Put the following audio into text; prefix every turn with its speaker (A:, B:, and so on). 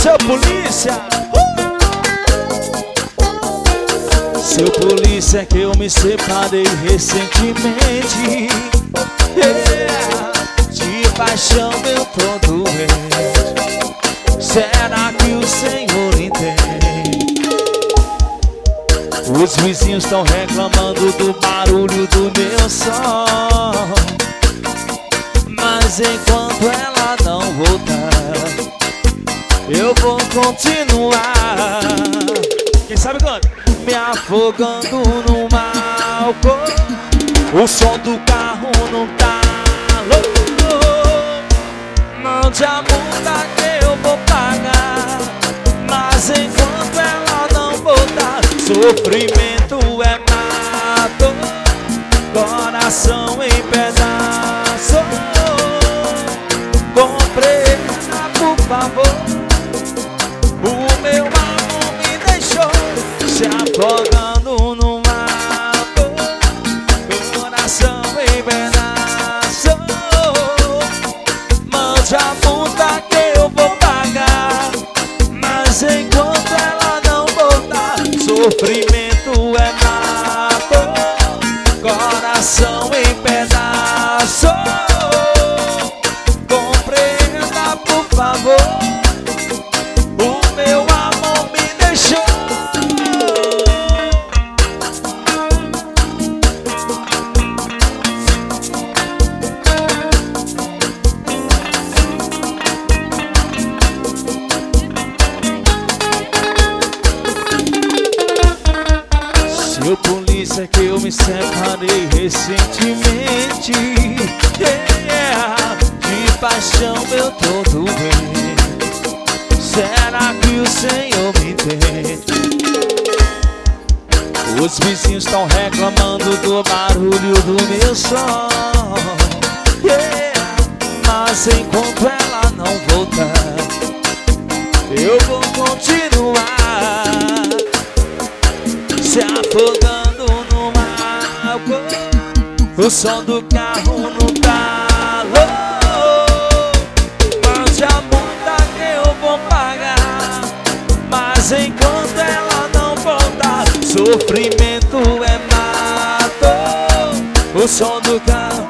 A: Seu polícia, seu polícia, que eu me separei recentemente. De paixão eu tô doente. Será que o Senhor entende? Os vizinhos estão reclamando do barulho do meu som, mas enquanto ela não voltar, eu vou continuar. Quem sabe canta? Me afogando no álcool, o som do carro não tá louco. Mande a multa que eu vou pagar, mas enquanto ela não voltar, sofrimento é mato, coração em pedaços. Compreenda, por favor, o meu amor me deixou se afogando no mato, coração em pedaços. Mande a multa que eu vou pagar, mas enquanto ela não voltar, sofrimento é mato, coração em pedaços. Compreenda, por favor, o meu amor me deixou. Seu polícia, que eu me separei recentemente. De paixão eu tô doente. Será que o Senhor me entende? Os vizinhos estão reclamando do barulho do meu som, mas enquanto ela não voltar, eu vou continuar se afogando no álcool, o som do carro não tá louco. Mande a multa que eu vou pagar, mas enquanto ela não voltar, sofrimento é mato, o som do carro